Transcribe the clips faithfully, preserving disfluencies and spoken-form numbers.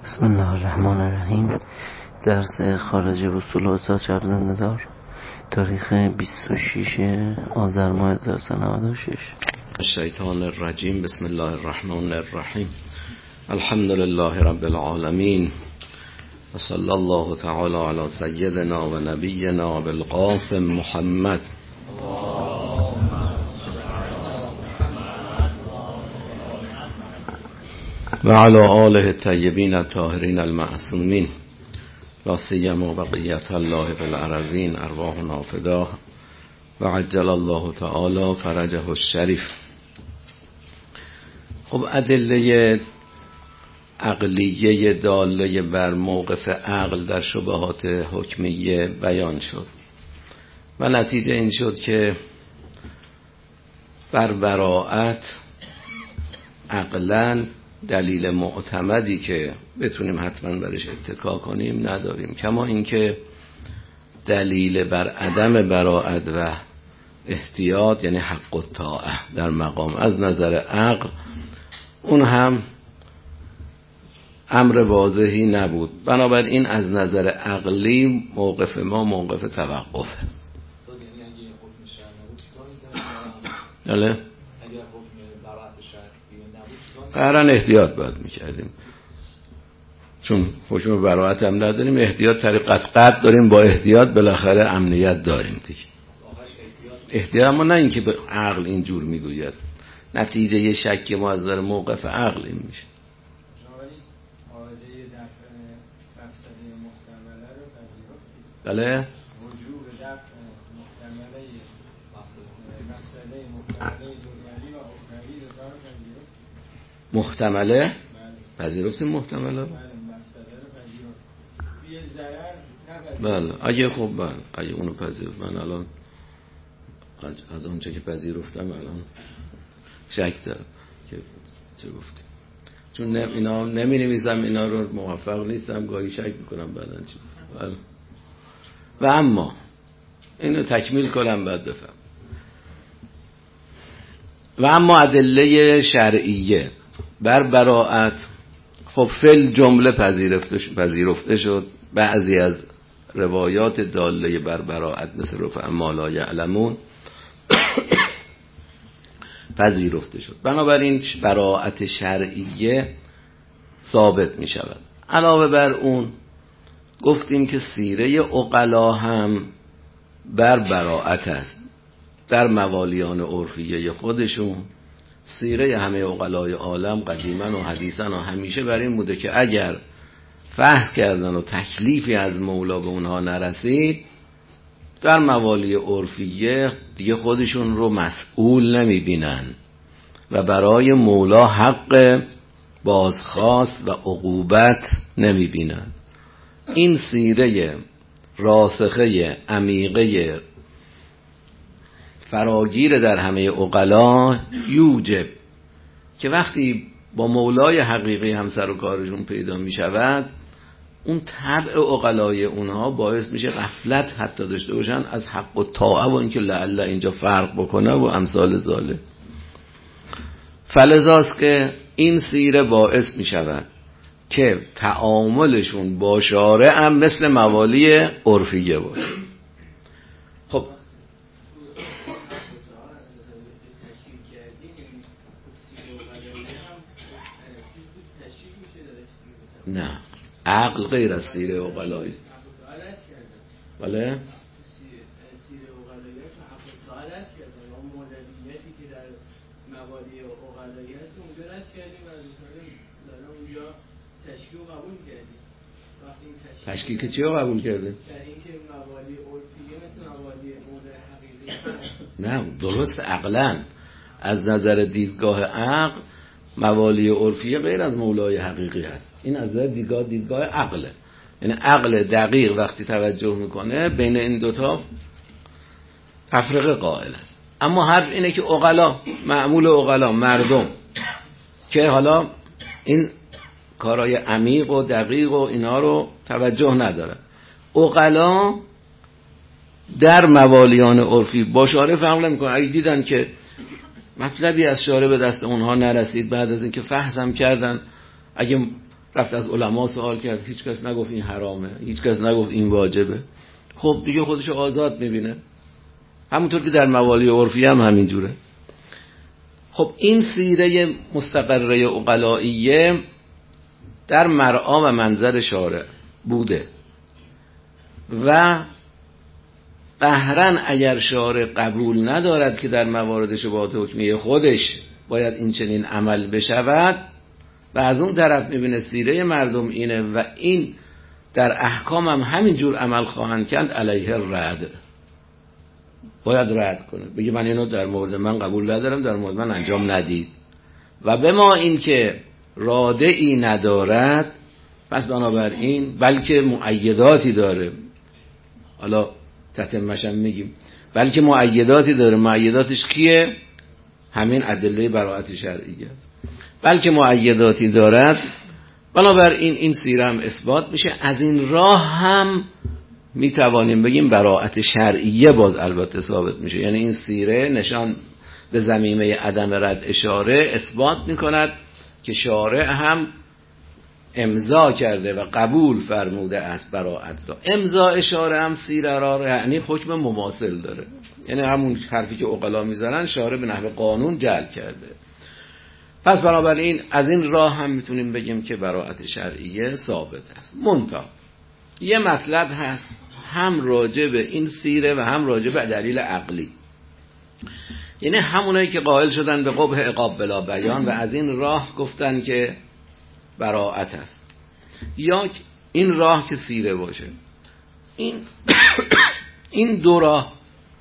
بسم الله الرحمن الرحیم. درس خارج اصول و اساس شهر زنده‌دار، تاریخ بیست و شش آذر ماه هزار و سیصد و نود و شش. الشیطان الرجیم. بسم الله الرحمن الرحیم. الحمد لله رب العالمین و صلی الله تعالی علی سیدنا و نبینا بالقاسم محمد و علی آله الطیبین الطاهرین المعصومین، لا سیما بقیت الله فی الارضین، ارواحنا فداه و عجل الله تعالی فرجه الشریف. خب ادله عقلیه داله بر موقف عقل در شبهات حکمیه بیان شد و نتیجه این شد که بر براءت عقلاً دلیل معتمدی که بتونیم حتما برش اتکا کنیم نداریم، کما اینکه دلیل بر عدم براءت و احتیاط یعنی حق الطاعه در مقام از نظر عقل اون هم امر واضحی نبود. بنابراین از نظر عقلی موقف ما موقف توقفه. بله قرآن احتیاط باید میکردیم، چون حکم براءت هم نداریم، احتیاط طریق قطع داریم، با احتیاط بالاخره امنیت داریم دیگه. احتیاط ما نه اینکه به عقل اینجور میگوید، نتیجه یه شک ما از نظر موقف عقل این میشه. بله محتمله پذیرفتیم محتمله بله اگه خب بله اگه اونو پذیرفت، من الان از اونچه که پذیرفتم الان شک دارم که چه گفتیم، چون اینا نمی نویسم، اینا رو موفق نیستم، گاهی شک میکنم بعدن چی بله. و اما اینو تکمیل کنم بعد بفهم. و اما ادله شرعیه بر براءت خب فل جمله پذیرفته شد. بعضی از روایات داله بر براءت مثل رفع ما لا یعلمون پذیرفته شد، بنابراین براءت شرعیه ثابت می شود. علاوه بر اون گفتیم که سیره عقلا هم بر براءت است. در موالیان عرفیه خودشون سیره همه عقلای عالم قدیما و حدیثا و همیشه بر این بوده که اگر فحص کردن و تکلیفی از مولا به اونها نرسید، در موالی عرفیه دیگه خودشون رو مسئول نمی بینن و برای مولا حق بازخواست و عقوبت نمی بینن. این سیره راسخه عمیقه فراگیر در همه عقلا یوجب که وقتی با مولای حقیقی همسر و کارشون پیدا می شود، اون طبع عقلای اونها باعث میشه غفلت حتی داشته باشن از حق و طاعه و اینکه لعل اینجا فرق بکنه و امثال ذالک. فلذاست که این سیره باعث می شود که تعاملشون با شارع هم مثل موالی عرفیه باشه. خب نه، عقل غیر از سیره عقلایی است. بله سیره عقلایی است، عقل تعالت کرده و مولویتی که در موالی عقلایی است اونجا رد کردیم و در اونجا تشکیل قبول کردیم. وقتی تشکیل که چی رو قبول کردیم؟ در اینکه موالی عرفیه مثل موالی موضع حقیقی هست. نه درست، عقلاً از نظر دیدگاه عقل موالی عرفیه غیر از مولای حقیقی هست. این از نظر دیدگاه دیدگاه عقله، یعنی عقل دقیق وقتی توجه میکنه بین این دوتا تفرقه قائل است. اما حرف اینه که عقلا، معمول عقلا مردم که حالا این کارهای عمیق و دقیق و اینا رو توجه ندارن، عقلا در موالیان عرفی با شارع فرق نمیکنه. اگه دیدن که مطلبی از شارع به دست اونها نرسید، بعد از اینکه فحص هم کردن، اگه رفت از علما سوال کرد، هیچ کس نگفت این حرامه، هیچ کس نگفت این واجبه. خب دیگه خودشو آزاد میبینه، همونطور که در موالی عرفی هم همینجوره. خب این سیره مستقره عقلائیه در مرعا و منظر شارع بوده و قهرن اگر شارع قبول ندارد که در موارد شبهات حکمیه خودش باید این چنین عمل بشود و از اون طرف میبینه سیره مردم اینه و این در احکام هم همینجور عمل خواهند کرد، علیه رد، باید رد کنه، بگه من اینو در مورد من قبول ندارم، در مورد من انجام ندید. و به ما این که راده ای ندارد، پس بنابراین بلکه مؤیداتی داره، حالا تتمشم میگیم، بلکه مؤیداتی داره. مؤیداتش کیه؟ همین ادله براءت شرعیه است. بلکه مؤیداتی دارد، بنابراین این سیره هم اثبات میشه. از این راه هم میتوانیم بگیم براءت شرعیه باز البته ثابت میشه. یعنی این سیره نشان به ضمیمه عدم رد اشاره اثبات میکند که شارع هم امضا کرده و قبول فرموده است براءت را. امضا اشاره هم سیره را یعنی حکم مماثل داره، یعنی همون حرفی که عقلا میزنن شارع به نحو قانون جعل کرده. پس بنابراین از این راه هم میتونیم بگیم که براءت شرعیه ثابت است. منتها یه مطلب هست هم راجع به این سیره و هم راجع به دلیل عقلی، یعنی همونایی که قائل شدن به قبح عقاب بلا بیان و از این راه گفتن که براءت است، یا این راه که سیره باشه. این این دو راه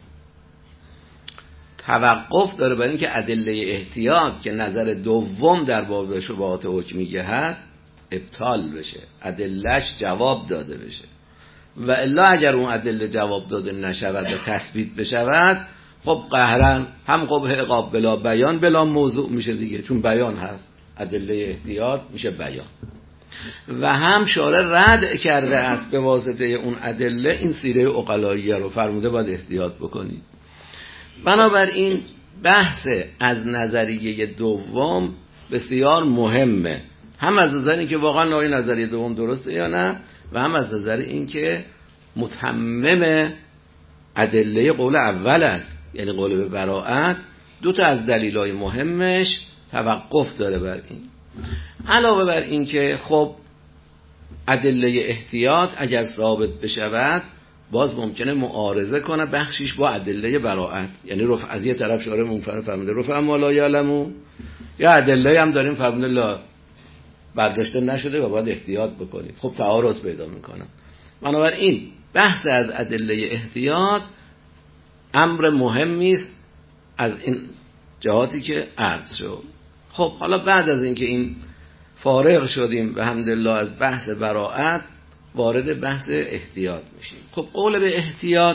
توقف داره بر اینکه ادله احتیاط که نظر دوم در باب شبهات حکمیه هست ابطال بشه، ادلهش جواب داده بشه. و الا اگر اون ادله جواب داده نشود و تثبیت بشود، خب قهرن هم قبح عقاب بلا بیان بلا موضوع میشه دیگه، چون بیان هست، ادله احتیاط میشه بیان. و هم شارع رد کرده است به واسطه اون ادله این سیره عقلائیه رو، فرموده باید احتیاط بکنید. بنابراین بحث از نظریه دوم بسیار مهمه، هم از نظر این که واقعا این نظریه دوم درسته یا نه، و هم از نظر این که متمم ادله قول اول است، یعنی قول به براءت. دو تا از دلایل مهمش توقف داره بر این. علاوه بر این که خب ادله احتیاط اگر ثابت بشود باز ممکنه معارضه کنه بخشیش با ادله براءت، یعنی رفع از یه طرف شارع منفرد فرموده رفع ما لا یعلمون، یا ادله هم داریم فرموده لا برداشته نشده و باید احتیاط بکنید. خب تعارض پیدا میکنه. بنابراین بحث از ادله احتیاط امر مهمی است از این جهاتی که عرض شد. خب حالا بعد از اینکه این فارغ شدیم به حمدالله از بحث براءت، وارد بحث احتیاط میشیم. خب قول به احتیاط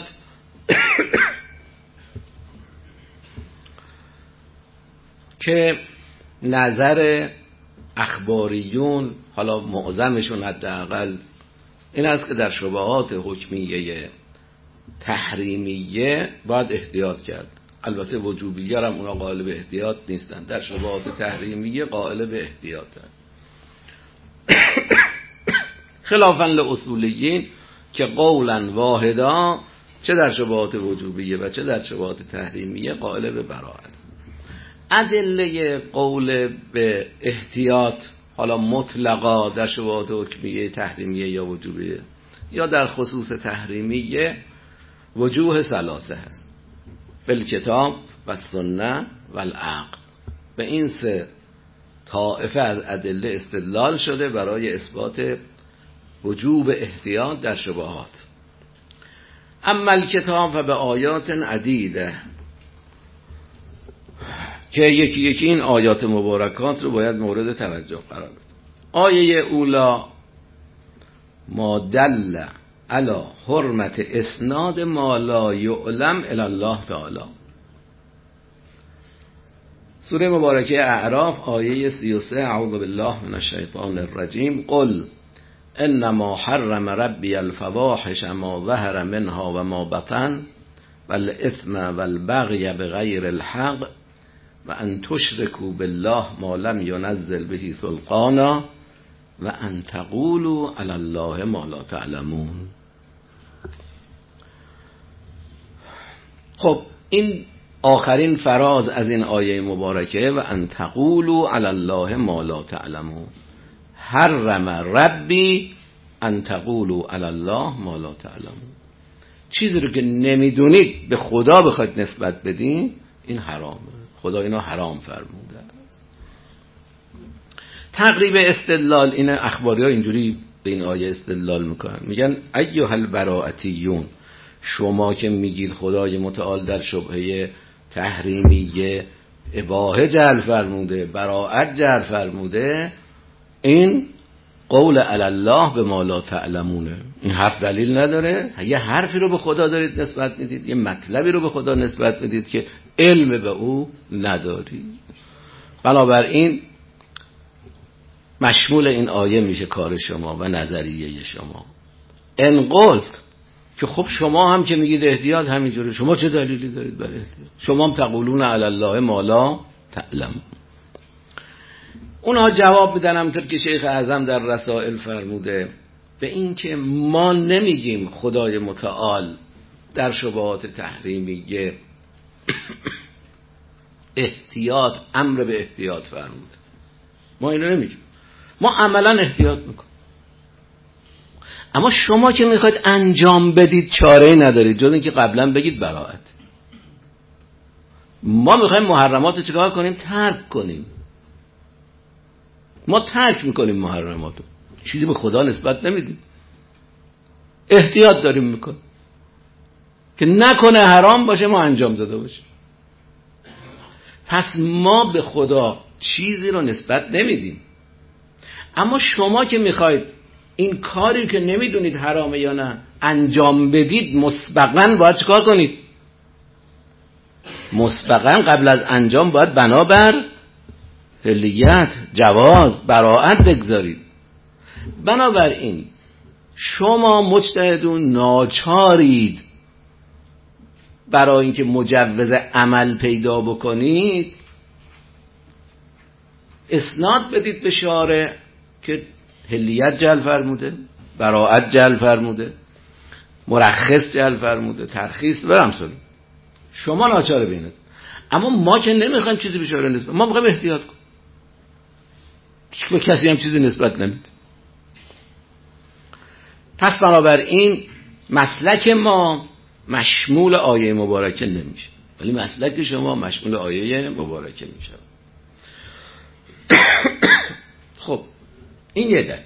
که نظر اخباریون، حالا معظمشون حداقل، این است که در شبهات حکمیه تحریمیه باید احتیاط کرد. البته وجوبیه هم اونا قائل به احتیاط نیستن، در شبهات تحریمیه قائل به احتیاطن. خلافاً لاصولیین که قولاً واحدا چه در شبهات وجوبیه و چه در شبهات تحریمیه قائل به براءت. ادله قول به احتیاط حالا مطلقا در شبهات حکمیه تحریمیه یا وجوبیه یا در خصوص تحریمیه وجوه ثلاثه هست: بالکتاب و سنه و العقل. به این سه طائفه از ادله استدلال شده برای اثبات وجوب احتیاط در شبهات. اما الکتاب و به آیات عدیده، که یکی یکی این آیات مبارکات رو باید مورد توجه قرار بده. آیه اولا ما دل علی حرمت اسناد ما لا یعلم الی الله تعالی. سوره مبارکه اعراف آیه سی و سه: اعوذ بالله من الشیطان الرجیم قل انما حرم ربی الفواحش ما ظهر منها و ما بطن والاثم والبغی بغیر الحق و ان تشرکوا بالله ما لم ینزل به سلطانا و ان تقولوا علی الله ما لا تعلمون. خب این آخرین فراز از این آیه مبارکه و ان تقولوا علی الله ما لا تعلمون. حرم ربی ان تقولوا علی الله ما لا تعلمون. چیزی رو که نمیدونید به خدا بخواید نسبت بدین این حرامه. خدا اینو حرام فرموده. تقریب استدلال این اخباری ها اینجوری به این آیه استدلال میکنن، میگن ایها البراءتیون، شما که میگید خدای متعال در شبهه تحریمیه اباحه جعل فرموده، براءت جعل فرموده، این قول علی الله به ما لا تعلمونه. این حرف دلیل نداره؟ یه حرفی رو به خدا دارید نسبت میدید، یه مطلبی رو به خدا نسبت میدید که علم به او نداری. بنابراین مشمول این آیه میشه کار شما و نظریه شما. ان قلت، که خب شما هم که میگید احتیاط همینجوره، شما چه دلیلی دارید برای احتیاط؟ شما هم تقولون علی الله ما لا تعلمون. اونها جواب میدن همونطور که شیخ اعظم در رسائل فرموده، به این که ما نمیگیم خدای متعال در شبهات تحریمیه احتیاط، امر به احتیاط فرموده، ما اینو نمیگیم، ما عملا احتیاط میکنیم. اما شما که میخواید انجام بدید چاره‌ای ندارید جز اینکه قبلا بگید براءت. ما میخوایم محرمات رو چیکار کنیم؟ ترک کنیم. ما ترک میکنیم محرمات رو، چیزی به خدا نسبت نمیدیم، احتیاط داریم میکنیم که نکنه حرام باشه ما انجام داده باشیم. پس ما به خدا چیزی رو نسبت نمیدیم. اما شما که میخواید این کاری که نمیدونید حرامه یا نه انجام بدید، مسبقاً باید چیکار کنید؟ مسبقاً قبل از انجام باید بنابر حلیت، جواز، براءت بگذارید. بنابراین شما مجتهدون ناچارید برای اینکه مجوز عمل پیدا بکنید اسناد بدید به شارع که حلیت جعل فرموده، براءت جعل فرموده، مرخص جعل فرموده، ترخیص برم سلیم. شما ناچار بینید. اما ما که نمیخوایم چیزی به شارع نسبت، ما میخوایم احتیاط کنیم، به کسی هم چیزی نسبت نمید. پس بنابراین مسلک ما مشمول آیه مبارکه نمیشه، ولی مسلک شما مشمول آیه مبارکه میشه. خب این یه دلیل.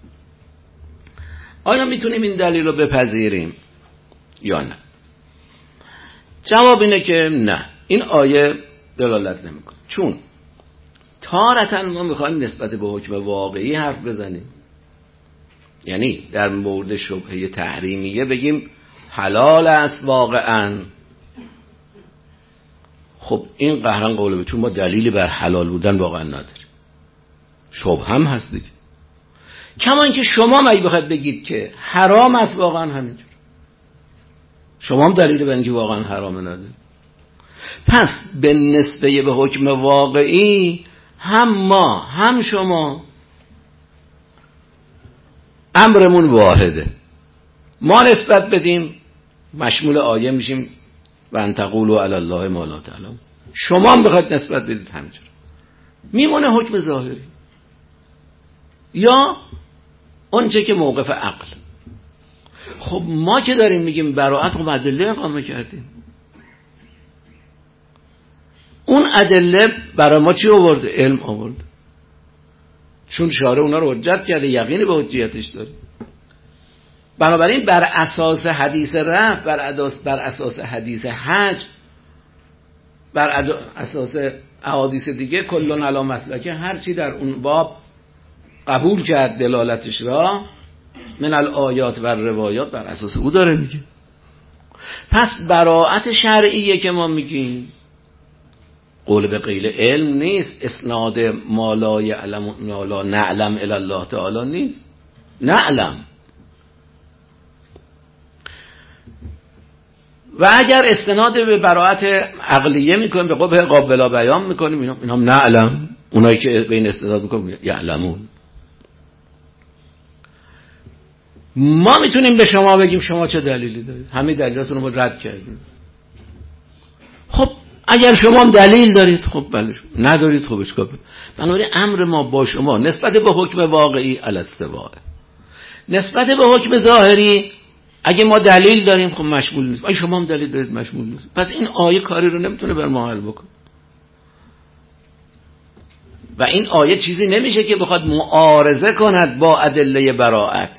آیا میتونیم این دلیل رو بپذیریم یا نه؟ جواب اینه که نه، این آیه دلالت نمیکنه. چون تارتاً ما میخوایم نسبت به حکم واقعی حرف بزنیم، یعنی در مورد شبهه تحریمیه بگیم حلال است واقعاً. خب این قهرن قوله به، چون ما دلیلی بر حلال بودن واقعاً نداریم، شبهه هم هست دیگه. کما اینکه شما مگه بخواید بگید که حرام است واقعاً همینجور، شما هم دلیلی بر اینکه واقعاً حرامه ندارید. پس به نسبه به حکم واقعی هم ما هم شما امرمون واحده. ما نسبت بدیم مشمول آیه میشیم و ان تقولوا علی الله ما لا تعلمون. شما هم بخواید نسبت بدید همینجور، میمونه حکم ظاهری یا اونچه که موقف عقل. خب ما که داریم میگیم براءت، خب ادله اقامه کردیم. اون ادله برای ما چی آورده؟ علم آورده، چون شارع اونا رو حجت کرده، یقینی به حجیتش داره. بنابراین بر اساس حدیث رفع، بر اساس بر اساس حدیث حج، بر اساس احادیث دیگه کلون علی مسلکه، هر چی در اون باب قبول کرد دلالتش را من الآیات و روایات بر اساس او داره میگه. پس براءت شرعیه که ما میگیم قول به غیر علم نیست، اسناد ما لا یعلم ما لا نعلم الی الله تعالی نیست، نعلم. و اگر استناد به براءت عقلیه میکنیم، به قبح قابل بیان میکنیم، اینا هم نعلم. اونایی که به این استناد میکنیم یعلمون. ما میتونیم به شما بگیم شما چه دلیلی دارید، همه دلیلاتون رو رد کردیم. خب اگر شما هم دلیل دارید خب بله، ندارید خب اشکال نداره. بنابراین امر ما با شما نسبت به حکم واقعی الاستواء، نسبت به حکم ظاهری اگه ما دلیل داریم خب مشمول نیست، اگه شما هم دلیل دارید مشمول نیست. پس این آیه کاری رو نمیتونه بر ما حل بکنه و این آیه چیزی نمیشه که بخواد معارضه کند با ادله براءت.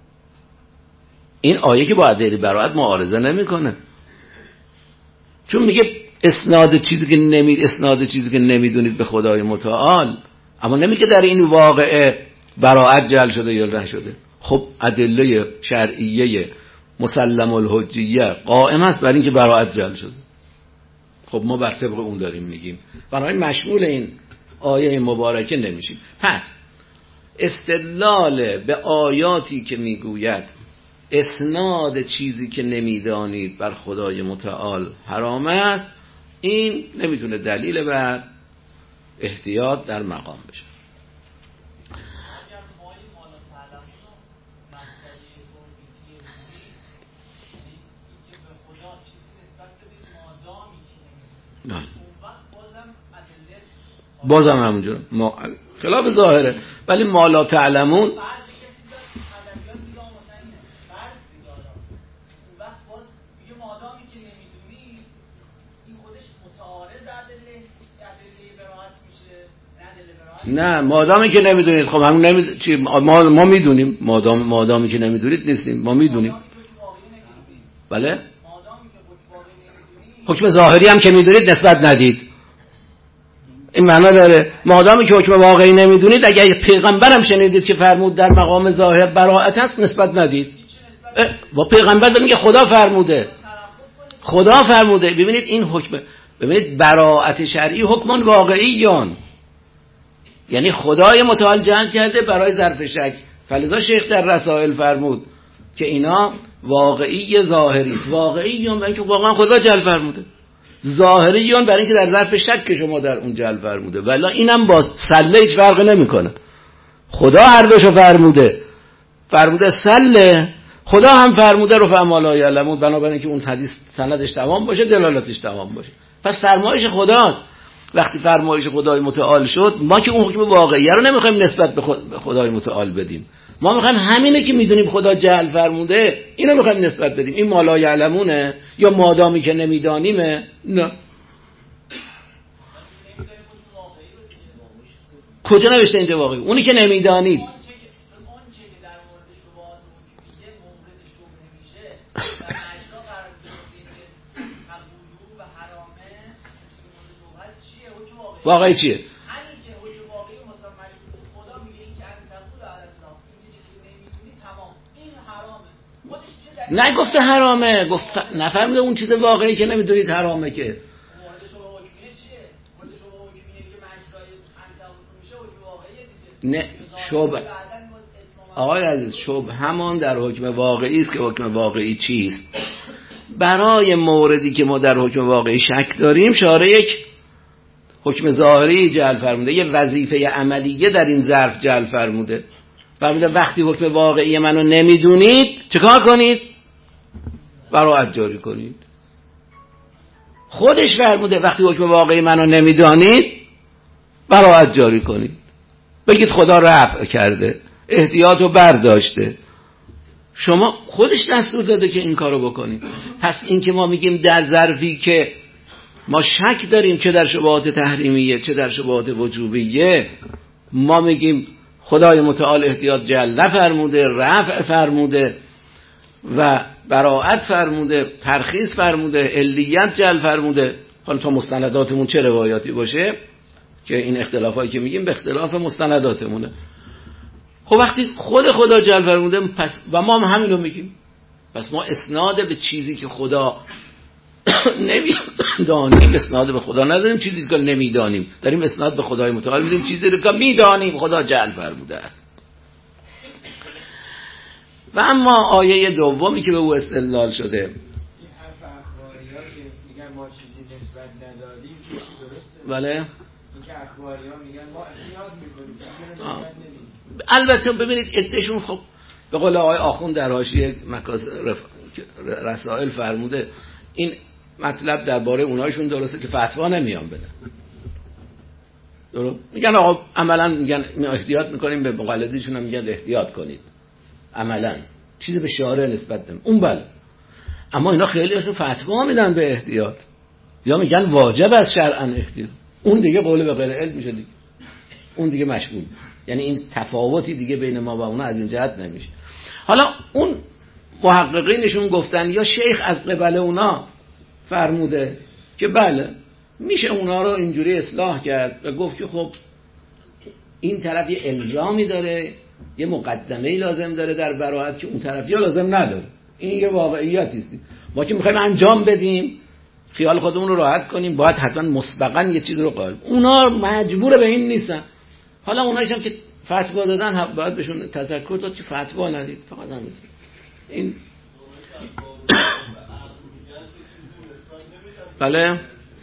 این آیه که با ادله براءت معارضه نمیکنه، چون میگه اسناد چیزی که نمی اسناد چیزی که نمیدونید به خدای متعال، اما نمیگه در این واقعه براءت جعل شده یا نشده. خب ادله شرعیه مسلم الحجیه قائم است بر اینکه براءت جعل شده. خب ما بر طبق اون داریم میگیم، بنابراین مشمول این آیه مبارکه نمیشیم. پس استدلال به آیاتی که میگوید اسناد چیزی که نمیدانید بر خدای متعال حرام است، این نمیتونه دلیل بر احتیاط در مقام بشه. نه بازم همونجور ما خلاف ظاهره، ولی ما لا تعلمون نه مادامی که نمیدونید خب همون نمید... چی ما ما میدونیم، مادام مادامی که نمیدونید نیستیم، ما میدونیم. بله حکم ظاهری هم که میدونید نسبت ندید، این معنا داره. مادامی که حکم واقعی نمیدونید، اگر پیغمبرم شنیدید که فرمود در مقام ظاهر براءت است نسبت ندید. با پیغمبر میگه خدا فرموده، خدا فرموده. ببینید این حکم، ببینید براءت شرعی حکم واقعیون، یعنی خدای متعال جعل کرده برای ظرف شک. فلذا شیخ در رسائل فرمود که اینا واقعی ظاهری است. واقعیون برای اینکه واقعا خدا جعل فرموده، ظاهریون برای اینکه در ظرف شک شما در اون جعل فرموده. ولی اینم با سله هیچ فرقی نمیکنه. خدا هر دوشو فرموده، فرموده سله، خدا هم فرموده رو فهم لا یعلمون، بنابراین که اون حدیث سندش تمام باشه دلالتش تمام باشه. پس فرمایش خداست. وقتی فرمایش خدای متعال شد، ما که اون حکم واقعی رو نمیخوایم نسبت به خدای متعال بدیم، ما میخوایم همینه که میدونیم خدا جعل فرموده اینو میخوایم نسبت بدیم. این ما لا یعلمونه یا مادامی که نمیدانیمه. نه کجا نوشته اینجا واقعی؟ اونی که نمیدانید واقعی چیه؟ همین که حکم واقعی مثلا مشهور خدا میگه این که ان تقول علی الله، این که چیزی نمیدونی تمام این حرامه. خودش چه نگفته حرامه، گفت نفهمیده اون چیز واقعی که نمیدونید حرامه. که مورد شما حکمیه چیه؟ مورد شما حکمیه که مجرای ان تقول میشه حکم واقعیه دیگه. نه شبه آقای عزیز، شبه همان در حکم واقعی است که حکم واقعی چیست. برای موردی که ما در حکم واقعی شک داریم شارع یک حکم ظاهری جعل فرموده، یه وظیفه عملیه در این ظرف جعل فرموده. فرموده وقتی حکم واقعی منو نمیدونید چیکار کنید؟ براءت جاری کنید. خودش فرموده وقتی حکم واقعی منو نمیدانید براءت جاری کنید. بگید خدا رفع کرده، احتیاطو برداشته. شما خودش دستور داده که این کارو بکنید. پس این که ما میگیم در ظرفی که ما شک داریم چه در شبهات تحریمیه چه در شبهات وجوبیه، ما میگیم خدای متعال احتیاط جعل نفرموده، رفع فرموده و براءت فرموده، ترخیص فرموده، علیت جعل فرموده. حالا تا مستنداتمون چه روایاتی باشه که این اختلافایی که میگیم به اختلاف مستنداتمونه. خب وقتی خود خدا جعل فرموده پس و ما هم همین رو میگیم، پس ما اسناد به چیزی که خدا نمیدانیم اسناد به خدا نداریم، چیزی که نمیدانیم داریم اسناد به خدای متعال میدیم، چیزی که میدانیم خدا جعل فرموده است. و اما آیه دومی که به او استدلال شده، این حرف اخباریا که میگن ما چیزی نسبت نداریم درسته؟ بله این که اخباریا میگن ما احتیاط میکنیم، البته ببینید ادعاشون خب به قول آقای آخوند در حاشیه رسائل فرموده این مطلب درباره اونایشون درسته که فتوا نمیان بدن. درست میگن آقا عملا میگن احتیاط میکنیم، به مقلدیشون هم میگن احتیاط کنید، عملا چیزی به شارع نسبت نمیدن اون بله، اما اینا خیلیشون فتوا میدن به احتیاط یا میگن واجب از شرعا احتیاط. اون دیگه قول به غیر علم میشه دیگه، اون دیگه مشمول. یعنی این تفاوتی دیگه بین ما و اونا از این جهت نمیشه. حالا اون محققینشون گفتن یا شیخ از قبل اونا فرموده که بله میشه اونا رو اینجوری اصلاح کرد و گفت که خب این طرف یه الزامی داره، یه مقدمه‌ای لازم داره در براءت که اون طرف یا لازم نداره. این یه واقعیتی است. ما که میخوایم انجام بدیم خیال خودمون رو راحت کنیم باید حتما مسبقاً یه چیز رو قائل. اونا مجبور به این نیستن. حالا اونایش هم که فتوا دادن باید بهشون تذکر داد که فتوا ندید، فقط همین. این بله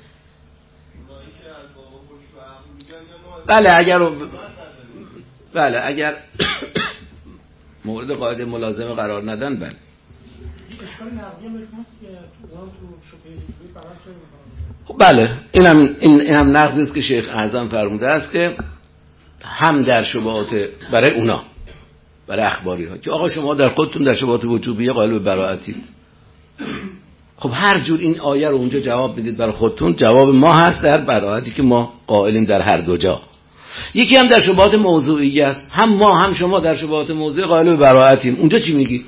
بله اگر بله اگر مورد قاعده ملازمه قرار ندن بله. اشکال نقضی هم هست که تو شبهه فکری فقط چه می‌کنه؟ خب بله اینم این اینم نقضی است که شیخ اعظم فرموده است که هم در شبهات برای اونا، برای اخباری ها که آقا شما در خودتون در شبهات وجوبیه قائل به براءتید. خب هر جور این آیه رو اونجا جواب بدید برای خودتون، جواب ما هست در براءتی که ما قائلیم در هر دو جا. یکی هم در شبهات موضوعیه است، هم ما هم شما در شبهات موضوعی قائل به براءتیم. اونجا چی میگی؟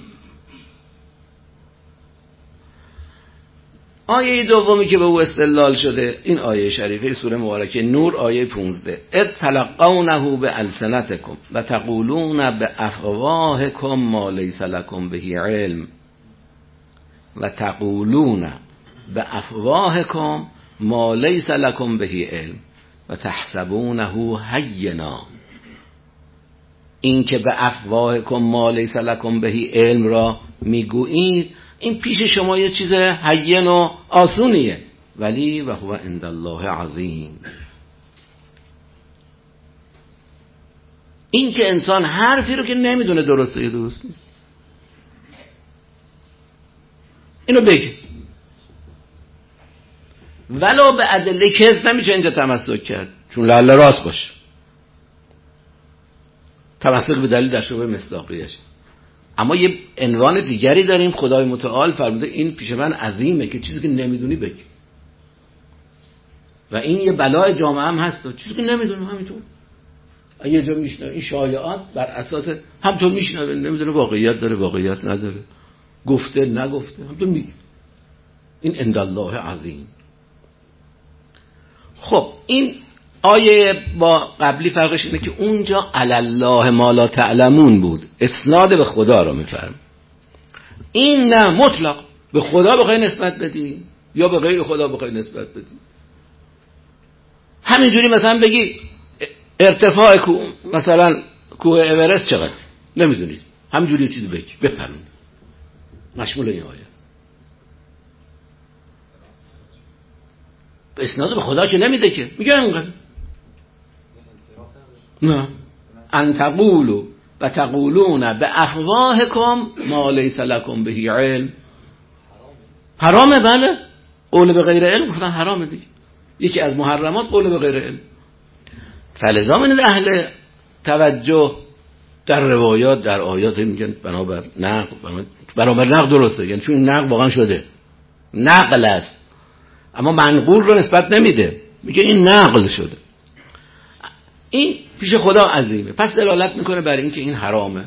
آیه دومی که به او استدلال شده این آیه شریفه سوره مبارکه نور آیه پانزده اذ تلقونه بالسنتکم و تقولون بافواهکم ما لیس لکم به علم و تقولون بافواهکم ما لیس لکم به علم و تحسبونه هینا. این که به افواهکم ما لیس لکم به علم را میگویید این پیش شما یه چیز هین و آسونیه، ولی و هو عند الله عظیم. این که انسان حرفی رو که نمیدونه درسته یا درست نیست اینو بگه، ولو به ادله کذب نمیشه اینجا تمسک کرد، چون لعل راست باشه. تمسک به دلیل در شبه مصداقیشه. اما یه عنوان دیگری داریم، خدای متعال فرموده این پیش من عظیمه که چیزی که نمیدونی بگی، و این یه بلای جامعه هم هست، چیزی که نمیدونی همینطور یه جا میشنوه این شایعات بر اساس همطور میشنوه، نمیدونه واقعیت داره واقعیت نداره، گفته نگفته، همطور میگه. این عند الله عظیم. خب این آیه با قبلی فرقش اینه که اونجا علی الله ما لا تعلمون بود، اسناد به خدا رو میفرم. این نه، مطلق به خدا بخوای نسبت بدی یا به غیر خدا بخوای نسبت بدی. همینجوری مثلا بگی ارتفاع کو مثلا کوه اورست چقدر نمیدونید، همینجوری چیزی بگی بپرون، مشمول این آیه. به اسناد به خدا که نمیده که، میگه اینقدر. نه ان تقولوا و تقولون به افواهکم ما لیس لکم به علم. حرامه، بله. قول به غیر علم گفتن حرامه دیگه. یکی از محرمات قول به غیر علم. فلذا من اهل توجه در روایات در آیات میگن بنابر نقل، بنابر نقل درسته، یعنی چون نقل واقعا شده، نقل است، اما منقول رو نسبت نمیده، میگه این نقل شده. این پیش خدا عظیمه، پس دلالت میکنه بر این که این حرامه،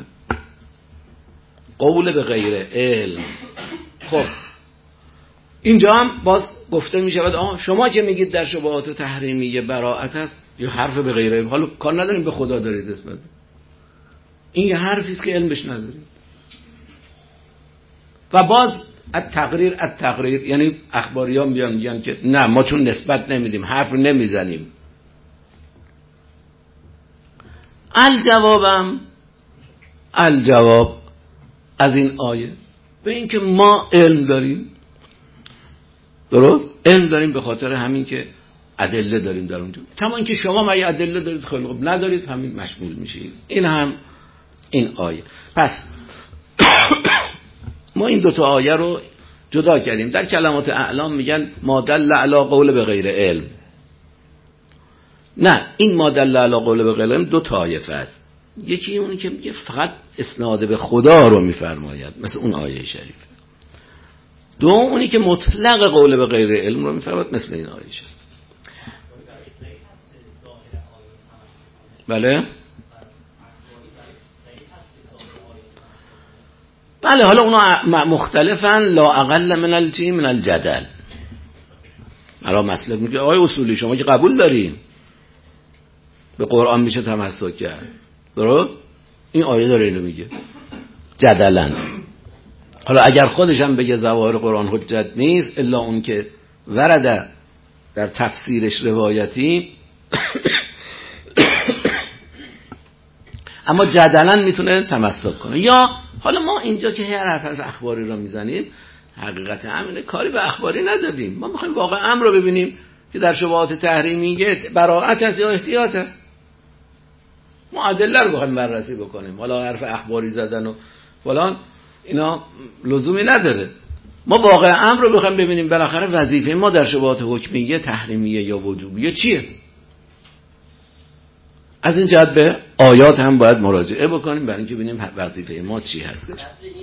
قول به غیر علم. خب اینجا هم باز گفته میشه آه شما که میگید در شبهات تحریمیه براءت است، یه حرف به غیر علم، حالا کار نداریم به خدا دارید اسمت، این یه حرفی است که علمش ندارید. و باز التقریر التقریر یعنی اخباریان میان میگن که نه ما چون نسبت نمیدیم حرف نمیزنیم. الجوابم الجواب از این آیه به این که ما علم داریم، درست علم داریم به خاطر همین که ادله داریم در اونجا. تمام این که شما ما ادله دارید خیلی خوب، ندارید همین مشمول میشید. این هم این آیه. پس ما این دوتا آیه رو جدا کردیم. در کلمات اعلام میگن ما دل علی قول به غیر علم. نه، این ما دل علی قول به غیر علم دو طایفه است. یکی اونی که میگه فقط اسناد به خدا رو میفرماید، مثل اون آیه شریف. دو اونی که مطلق قول به غیر علم رو میفرماید، مثل این آیه شریف. بله بله حالا اونا مختلفن، لا اقل من الجی من الجدل. حالا مسئله میگه آقای اصولی شما که قبول دارین به قرآن میشه تمسک کرد، درست؟ این آیه داره اینو میگه جدلن. حالا اگر خودش هم بگه ظواهر قرآن حجت نیست الا اون که ورده در تفسیرش روایتی اما جدلن میتونه تمسک کنه. یا حالا ما اینجا که هر حرف از اخباری رو میزنیم، حقیقت همینه، کاری به اخباری نداریم. ما میخوایم واقع امر رو ببینیم که در شبهات تحریمی براءت است یا احتیاط است. ما ادله رو بخوایم بررسی بکنیم. حالا حرف اخباری زدن و فلان اینا لزومی نداره. ما واقع امر رو بخوایم ببینیم بالاخره وظیفه ما در شبهات حکمیه، تحریمیه یا وجوبیه چیه. از این جهت به آیات هم باید مراجعه بکنیم برای اینکه ببینیم وظیفه ما چی هستش.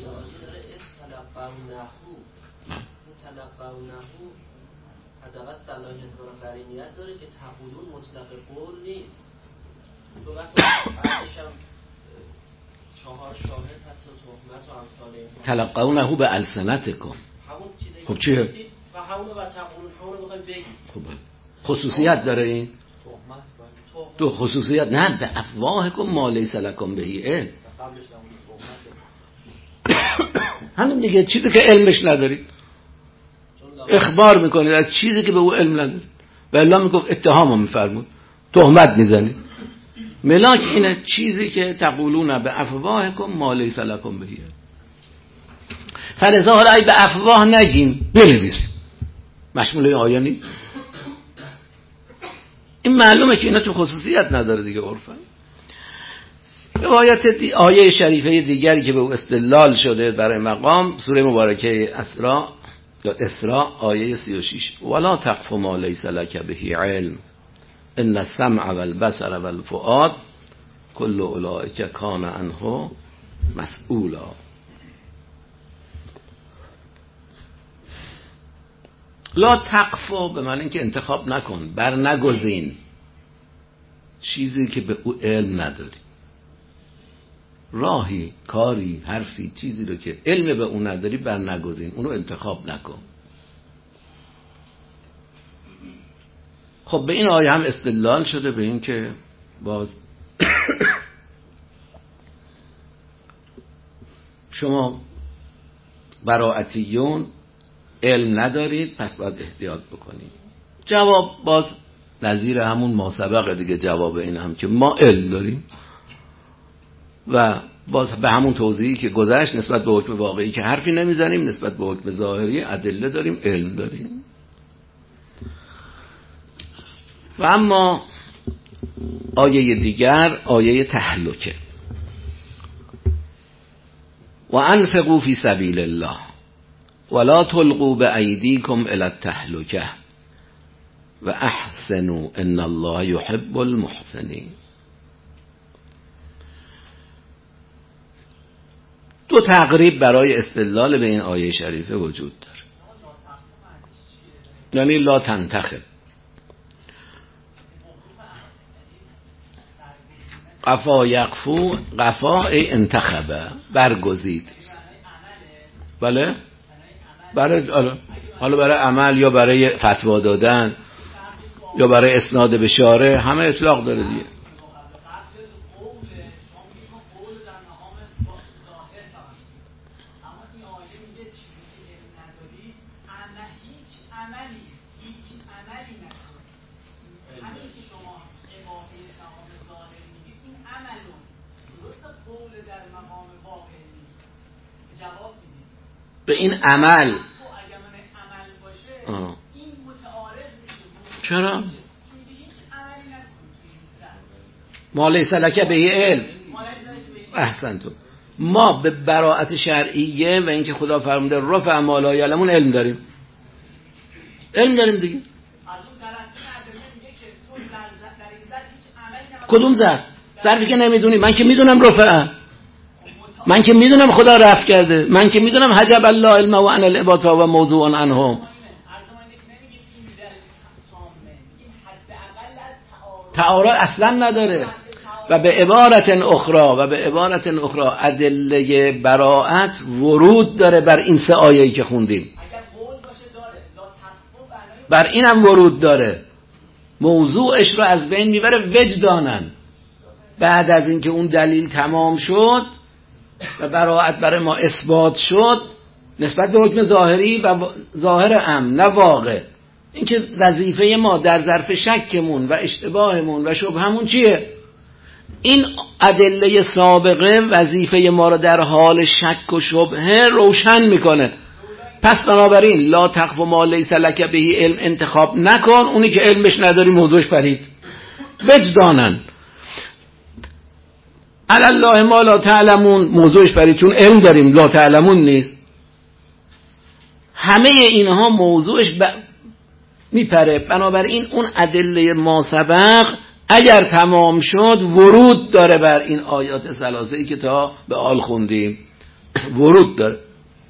حداقل صلاحیت و قرینیت داره که تقولون مطلق قول نیست. تو بس بعدش هم چهار شاهد هست و تهمت و امثال اینها. تلقونه به السنتکم. همون چیزی خب چیه؟ و همون و تقولون همون رو بخوای بگی. خب خصوصیت داره این؟ تهمت تو خصوصیت نه، به افواهکم ما لیس لکم به علم. همین دیگه، چیزی که علمش ندارید اخبار میکنید از چیزی که به او علم ندارید. و الا میگفت اتهام میفرمود، تهمت میزنید. ملاک اینه، چیزی که تقولون به افواهکم ما لیس لکم به علم. فلذا حالا ای به افواه نگیم، بنویسیم. مشمول این آیه نیست. این معلومه که اینا چون خصوصیت نداره دیگه عرفا. روایت دی... آیه شریفه دیگری که به او استدلال شده برای مقام، سوره مبارکه اسراء یا اسراء آیه سی و شش، ولا تقف ما لیس لک به علم ان السمع والبصر والفؤاد كل اولئک کان عنه مسئولا. لا تقف به معنی اینکه انتخاب نکن، بر نگزین چیزی که به او علم نداری. راهی، کاری، حرفی، چیزی رو که علم به او نداری بر نگزین، اونو انتخاب نکن. خب به این آیه هم استدلال شده به این که باز شما براءتیون علم ندارید پس باید احتیاط بکنید. جواب باز نظیر همون ما سبق دیگه، جواب این هم که ما علم داریم و باز به همون توضیحی که گذشت نسبت به حکم واقعی که حرفی نمیزنیم، نسبت به حکم ظاهری ادله داریم، علم داریم. و اما آیه دیگر آیه تهلکه، و انفقوا فی سبیل الله ولا تلقوا بأیدیکم الی التهلکه و احسنوا ان الله یحب المحسنین. دو تقریب برای استدلال به این آیه شریفه وجود داره. یعنی لا تنتخب، قفا یقفو، قفا ای انتخبه، برگزید. بله برای حالا برای عمل یا برای فتوا دادن یا برای اسناد بشاره همه اطلاق داره دیگه. به این عمل آه. چرا؟ ما لیس لک به علم. احسنتم. ما به براءت شرعیه و اینکه خدا فرموده رفع ما لا یعلمون علم داریم، علم داریم دیگه. کدوم ظرف؟ ظرفی که نمیدونی. من که میدونم رفعه، من که میدونم خدا رفع کرده، من که میدونم حجب الله علم و ان العباد و موضوع عنهم. تعارض اصلا نداره. و به عبارت اخرى و به عبارت اخرى ادله براءت ورود داره بر این سه آیه‌ای که خوندیم، بر اینم ورود داره. موضوعش رو از بین میبره وجدانن. بعد از اینکه اون دلیل تمام شد و براءت برای ما اثبات شد نسبت به حکم ظاهری و ظاهر ام نه واقع، اینکه وظیفه ما در ظرف شکمون و اشتباهمون و شبهمون چیه؟ این ادله سابقه وظیفه ما رو در حال شک و شبهه روشن میکنه. پس بنابراین لا تقف ما لیس لک به علم انتخاب نکن، اونی که علمش نداری موضوعش پرید. وجدانن علی الله ما لا تعلمون، موضوعش پرید چون علم داریم، لا تعلمون نیست. همه اینها موضوعش ب... میپره. بنابراین اون ادله ما سبق اگر تمام شد ورود داره بر این آیات ثلاثه‌ای که تا به آل خوندیم، ورود داره.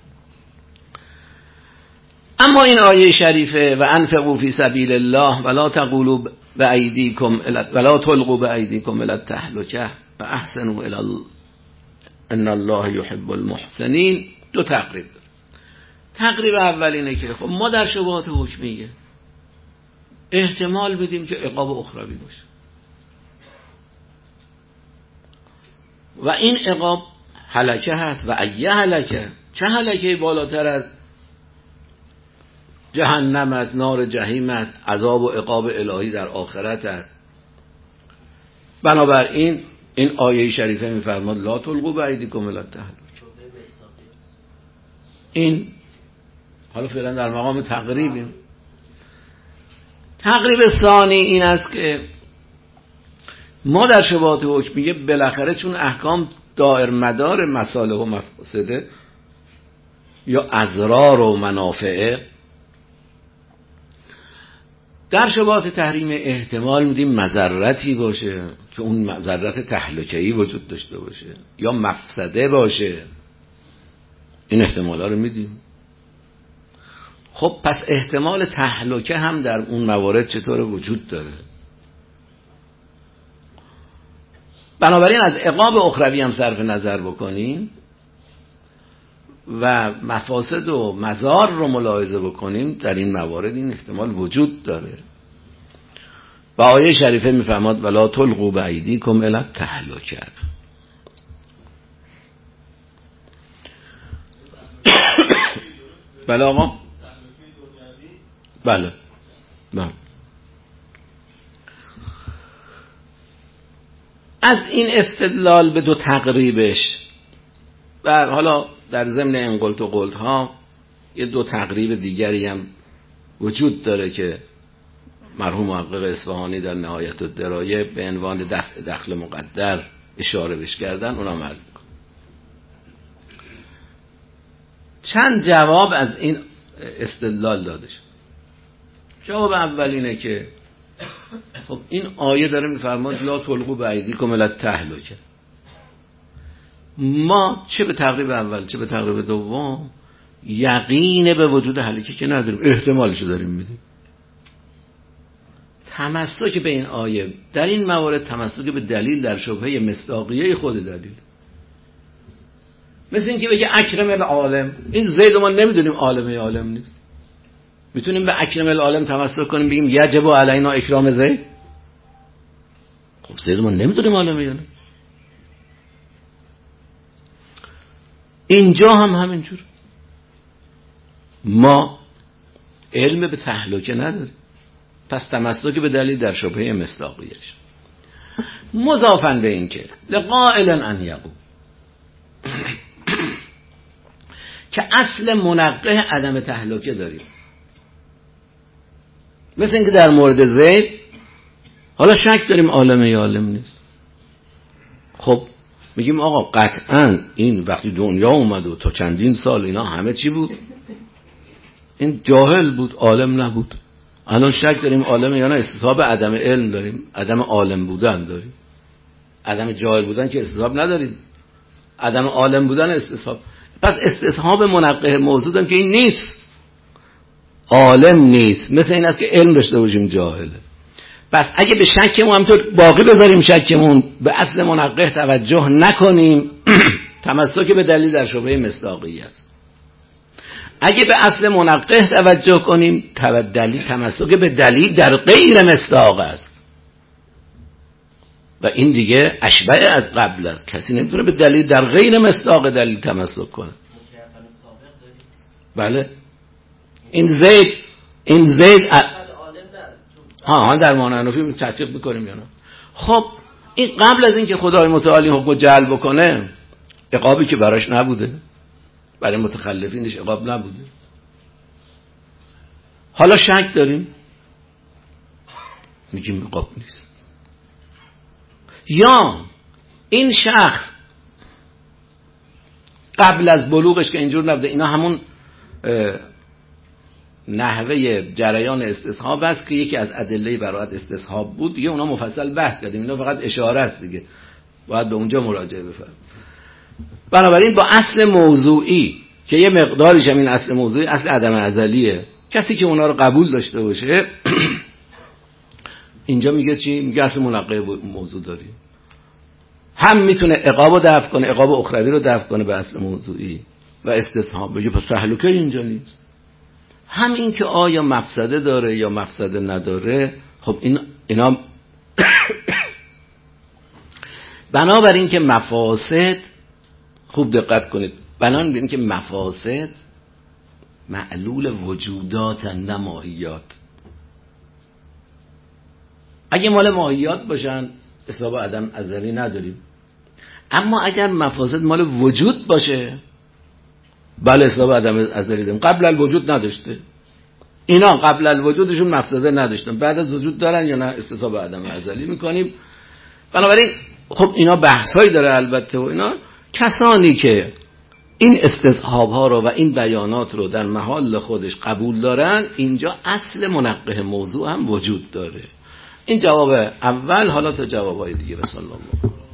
اما این آیه شریفه و انفقوا فی سبیل الله ولا تقولوا بأیدیکم ولا تلقوا بأیدیکم الی التهلکه و احسنوا الی الله ان الله یحب المحسنین، دو تقریب. تقریب اول اینه که خب ما در شبهات حکمیه احتمال بدیم که عقاب اخروی باشه و این عقاب هلکه هست. و ایه هلکه، چه هلکه بالاتر از جهنم است، نار جهنم است، عذاب و عقاب الهی در آخرت است. بنابراین این آیه شریفه میفرماد لا تلقوا بأیدیکم الی التهلکه. این حالا فعلا در مقام تقریبیم. تقریب ثانی این است که ما در شبهات حکمیه بالاخره چون احکام دائر مدار مصالح و مفاسده یا اضرار و منافع، در شبهات تحریم احتمال میدیم مضرتی باشه که اون مضرت تهلکه‌ای وجود داشته باشه یا مفسده باشه، این احتمالا رو میدیم. خب پس احتمال تهلکه هم در اون موارد چطور وجود داره؟ بنابراین از عقاب اخروی هم صرف نظر بکنیم و مفاسد و مضار رو ملاحظه بکنیم، در این موارد این احتمال وجود داره. و آیه شریفه میفرماد ولا تلقوا بأیدیکم الی التهلکه. بله آقا، بله بله. از این استدلال به دو تقریبش و حالا در ضمن این قلت و قلت ها یه دو تقریب دیگری هم وجود داره که مرحوم محقق اصفهانی در نهایت الدرایه به عنوان دفع دخل مقدر اشاره بهش کردن، اونم عرض میکنم. چند جواب از این استدلال داده شد. جواب اول اینه که خب این آیه داره میفرماد لا تلقوا بأیدیکم الی التهلکه. ما چه به تقریب اول چه به تقریب دوم یقین به وجود هلکه که نداریم، احتمالشو داریم میدیم. تمسک به این آیه در این موارد تمسک به دلیل در شبهه مصداقیه خود دلیل. مثل این که بگه اکرم العالم، این زید ما نمیدونیم عالمه عالم نیست، میتونیم به اکرم العالم تمسک کنیم بگیم یجب علینا اکرام زید؟ خب زید ما نمیدونیم عالمه یا نه. اینجا هم همینجور ما علم به تهلکه نداریم، پس تمسک به دلیل در شبهه مصداقیش. مضافاً به این که لقائل ان یقول که اصل منقه عدم تهلکه داریم، مثل اینکه در مورد زید حالا شک داریم عالمه یا عالم نیست. خب میگیم آقا قطعاً این وقتی دنیا اومد و تا چندین سال اینا همه چی بود، این جاهل بود، عالم نبود. الان شک داریم عالم یا نه؟ استصحاب عدم علم داریم، عدم عالم بودن داریم. عدم جاهل بودن که استصحاب نداریم، عدم عالم بودن استصحاب. پس استصحاب منقح موضوع داریم که این نیست، عالم نیست. مثل این است که علم داشته باشیم جاهله. پس اگه به شکمون همطور باقی بذاریم، شکمون به اصل منقح توجه نکنیم، تمسک به دلیل در شبهه مصداقی است. اگه به اصل منقح توجه کنیم، دلیل تمسک به دلیل در غیر مصداق است و این دیگه اشبه از قبل است. کسی نمیتونه به دلیل در غیر مصداق دلیل تمسک کنه. بله این زید این زید ا... ها ها در معنی حنفی تحقیق میکنیم یا نه؟ خب این قبل از اینکه خدای متعالی حکم جلب بکنه، عقابی که براش نبوده، برای متخلفینش عقاب نبوده. حالا شک داریم، میگیم عقاب نیست. یا این شخص قبل از بلوغش که اینجور نبوده، اینا همون نحوه جریان استصحاب است که یکی از ادله براءت استصحاب بود دیگه. اونا مفصل بحث کردیم، اینا فقط اشاره است دیگه، باید به اونجا مراجعه بفرمایید. بنابراین با اصل موضوعی که یه مقداریش هم این اصل موضوعی اصل عدم ازلیه، کسی که اونا رو قبول داشته باشه اینجا میگه چی؟ میگه اصل منقح موضوع داری، هم میتونه عقاب رو دفع کنه، عقاب اخروی رو دفع کنه به اصل موضوعی و استصحاب بگه پس تهلکه اینجا نیست. هم این که آیا مفسده داره یا مفسده نداره. خب این اینا بنابراین که مفاسد، خوب دقت کنید، بنابراین که مفاسد معلول وجودات نه ماهیات. اگه مال ماهیات باشن حساب عدم ازلی نداریم، اما اگر مفاسد مال وجود باشه بله حساب عدم ازلی داریم. قبل الوجود نداشته، اینا قبل الوجودشون مفسده نداشتن، بعد از وجود دارن یا نه استصحاب عدم ازلی میکنیم. بنابراین خب اینا بحثایی داره البته و اینا. کسانی که این استصحاب ها رو و این بیانات رو در محل خودش قبول دارن، اینجا اصل منقح موضوع هم وجود داره. این جواب اول. حالا تا جوابای دیگه. بسم الله.